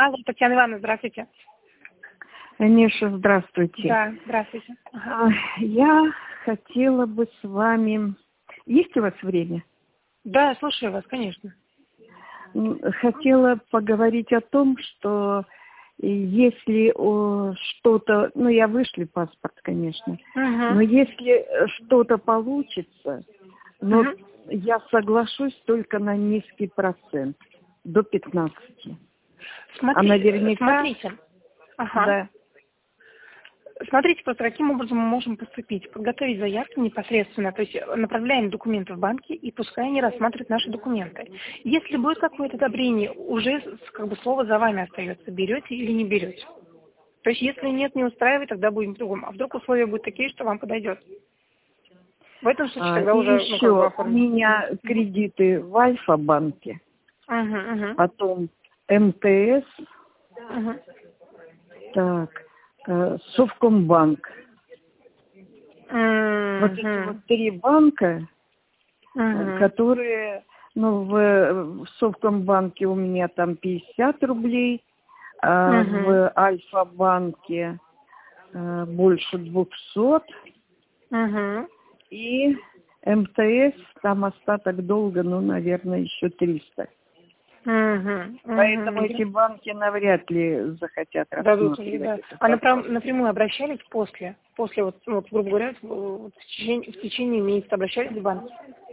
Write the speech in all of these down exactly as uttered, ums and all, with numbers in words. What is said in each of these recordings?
Алло, Татьяна Ивановна, здравствуйте. Миша, здравствуйте. Да, здравствуйте. Ага. Я хотела бы с вами... Есть у вас время? Да, слушаю вас, конечно. Хотела поговорить о том, что если о, что-то... Ну, я вышли паспорт, конечно. Угу. Но если что-то получится, но Угу. я соглашусь только на низкий процент, до пятнадцати. Смотри, а наверняка... Смотрите. Ага. Да. Смотрите, просто каким образом мы можем поступить. Подготовить заявку непосредственно, то есть направляем документы в банки, и пускай они рассматривают наши документы. Если будет какое-то одобрение, уже как бы слово за вами остается, берете или не берете. То есть если нет, не устраивает, тогда будем по-другому. А вдруг условия будут такие, что вам подойдет? В этом случае тогда а, уже... И ну, еще как бы, у меня кредиты в Альфа-банке, угу, угу. потом эм тэ эс, Угу. так, э, Совкомбанк. Mm-hmm. Вот эти вот три банка, Mm-hmm. которые, ну, в, в Совкомбанке у меня там пятьдесят рублей, а Mm-hmm. в Альфа-банке э, больше двухсот, Mm-hmm. и эм тэ эс, там остаток долга, ну, наверное, еще триста. Mm-hmm. Поэтому Mm-hmm. эти банки навряд ли захотят Дадут, рассматривать да. этот А напрям, вопрос. напрямую обращались после? После, вот, ну, вот, грубо говоря, вот, в, течение, в течение месяца обращались в банк?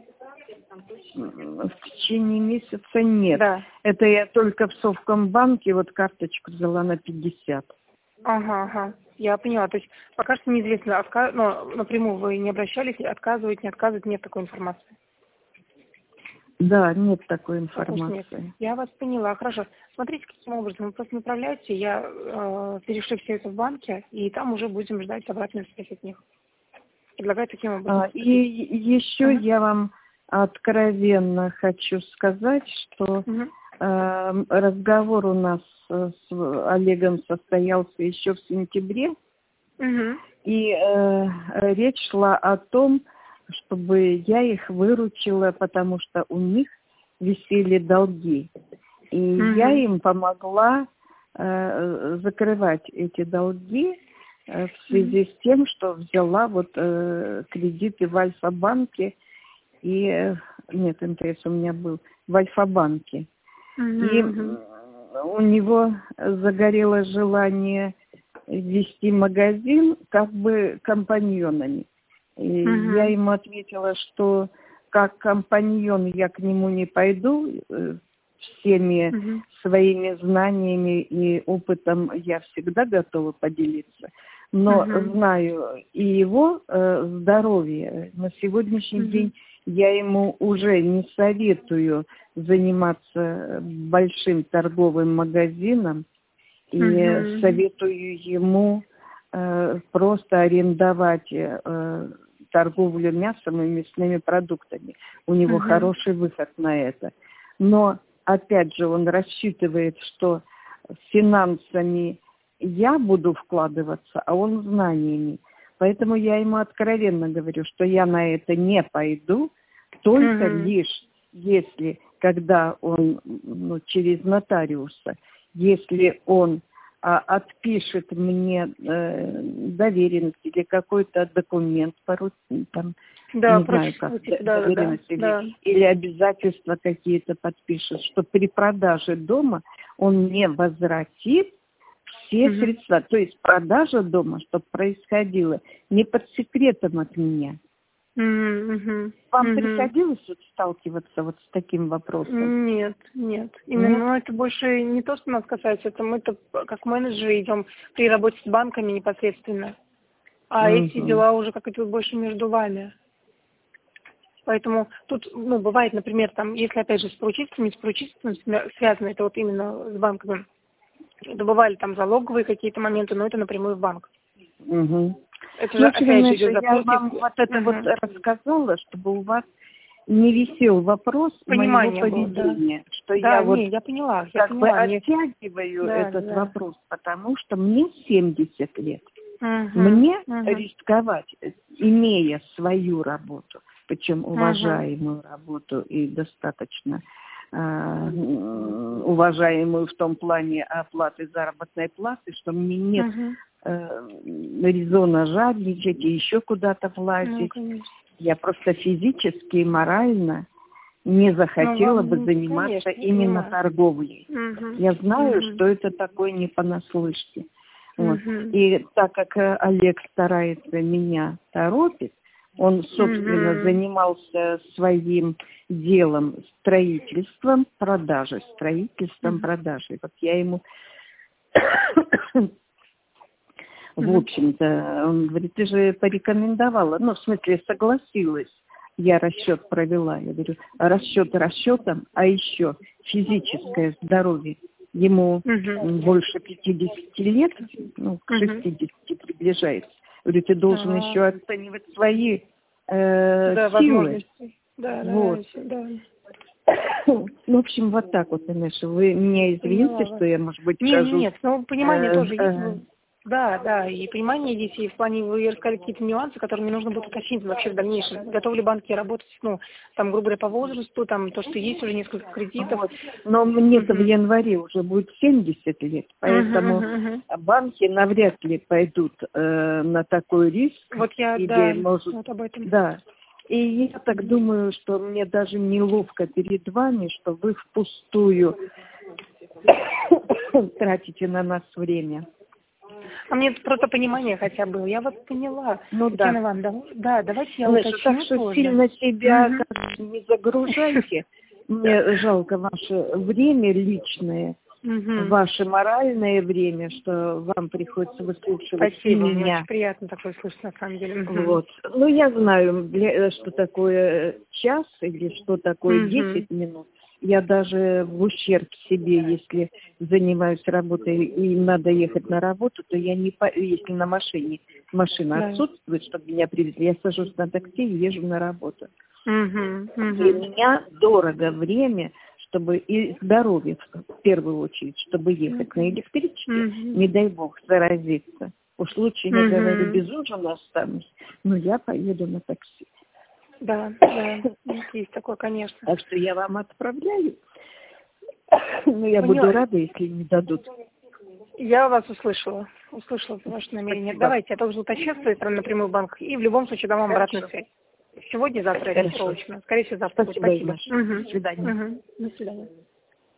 В течение месяца нет. Да. Это я только в Совкомбанке вот карточку взяла на пятьдесят. Ага, ага. Я поняла. То есть пока что неизвестно, отка... ну, напрямую вы не обращались, отказывать, не отказывать, нет такой информации. Да, нет такой Пока что нет. информации. Я вас поняла. Хорошо. Смотрите, каким образом. Вы просто направляете, я э, перешлю все это в банке, и там уже будем ждать обратную связь от них. Предлагаю таким образом. А, и еще uh-huh. я вам откровенно хочу сказать, что uh-huh. э, разговор у нас с Олегом состоялся еще в сентябре, uh-huh. и э, речь шла о том, чтобы я их выручила, потому что у них висели долги. И uh-huh. я им помогла э, закрывать эти долги э, в связи uh-huh. с тем, что взяла вот э, кредиты в Альфа-банке и... Э, нет, эм тэ эс у меня был в Альфа-банке. Uh-huh. И э, у него загорелось желание вести магазин как бы компаньонами. И uh-huh. я ему ответила, что как компаньон я к нему не пойду, всеми uh-huh. своими знаниями и опытом я всегда готова поделиться. Но uh-huh. знаю и его э, здоровье. На сегодняшний uh-huh. день я ему уже не советую заниматься большим торговым магазином и uh-huh. советую ему э, просто арендовать э, торговлю мясом и мясными продуктами. У него uh-huh. хороший выход на это. Но, опять же, он рассчитывает, что финансами я буду вкладываться, а он знаниями. Поэтому я ему откровенно говорю, что я на это не пойду, только uh-huh. лишь если, когда он ну, через нотариуса, если он а, отпишет мне э, доверенность или какой-то документ, пору, там, да, не знаю как, типа, да, доверенность да, или, да. или обязательства какие-то подпишет, что при продаже дома он мне возвратит все uh-huh. средства. То есть продажа дома, чтобы происходила не под секретом от меня. Uh-huh. Вам uh-huh. приходилось вот сталкиваться вот с таким вопросом? Нет, нет. Именно, Нет? ну, это больше не то, что нас касается, это мы-то как менеджеры идем при работе с банками непосредственно. А uh-huh. эти дела уже как это больше между вами. Поэтому тут, ну, бывает, например, там, если опять же с поручительством, с поручительством связано, это вот именно с банками, добывали там залоговые какие-то моменты, но это напрямую в банк. Угу. Это же, опять же, идет я запрос. вам вот это угу. вот рассказала, чтобы у вас не висел вопрос Понимание моего было, поведения, да. что да, я вот не, я поняла, я как поняла. бы Мне... оттягиваю да, этот да. вопрос, потому что мне семьдесят лет. Угу. Мне угу. рисковать, имея свою работу, причем угу. уважаемую работу и достаточно уважаемую в том плане оплаты заработной платы, что мне нет uh-huh. резона жадничать и еще куда-то влазить. Ну, я просто физически и морально не захотела ну, бы заниматься конечно, именно понимаю. торговлей. Uh-huh. Я знаю, uh-huh. что это такое не понаслышке. Вот. Uh-huh. И так как Олег старается меня торопить, он, собственно, uh-huh. занимался своим делом строительством, продажей, строительством, uh-huh. продажей. Вот я ему, uh-huh. в общем-то, он говорит, ты же порекомендовала, ну, в смысле, согласилась. Я расчет провела. Я говорю, расчет расчетом, а еще физическое здоровье. Ему uh-huh. больше пятидесяти лет, ну, к шестидесяти uh-huh. приближается. Говорю, ты должен uh-huh. еще оценивать свои э, да, силы. Да, вот. Да, да. Ну, в общем, вот так вот, Инесса. Вы меня извините, что я, может быть, нет, скажу... Нет, ну, понимание э, тоже есть. Э, Да, да, и понимание здесь, и в плане вы рассказали какие-то нюансы, которые мне нужно будет уточнить вообще в дальнейшем. Готовы ли банки работать, ну, там, грубо говоря, по возрасту, там, то, что есть уже несколько кредитов. Вот. Но мне-то uh-huh. в январе уже будет семьдесят лет, поэтому uh-huh, uh-huh. банки навряд ли пойдут э, на такой риск. Вот я, или, да, может, вот об этом. Да. И я так думаю, что мне даже неловко перед вами, что вы впустую тратите на нас время. А мне просто понимание хотя бы, я вот поняла. Ну да. Иван, да, да, давайте я Знаешь, уточню так что тоже. сильно себя угу. не загружайте. Мне жалко ваше время личное, угу. ваше моральное время, что вам приходится выслушивать Спасибо, меня. мне очень приятно такое слышать, на самом деле. Вот. Ну, я знаю, что такое час или что такое угу. десять минут. Я даже в ущерб себе, если занимаюсь работой и надо ехать на работу, то я не, по... если на машине машина да. отсутствует, чтобы меня привезли, я сажусь на такси и езжу на работу. Угу, угу. Для меня дорого время, чтобы и здоровье в первую очередь, чтобы ехать угу. на электричке, угу. не дай бог заразиться. Уж лучше, я угу. говорю, без ужина останусь, но я поеду на такси. Да, да, есть такое, конечно. Так что я вам отправляю. Но я Поняла. буду рада, если не дадут. Я вас услышала. Услышала ваше намерение. Спасибо. Давайте, я должен уточниться напрямую в банк. И в любом случае дам вам обратную связь. Сегодня, завтра, это срочно. Скорее всего, завтра. Спасибо. Спасибо. Угу. До свидания. Угу. До свидания.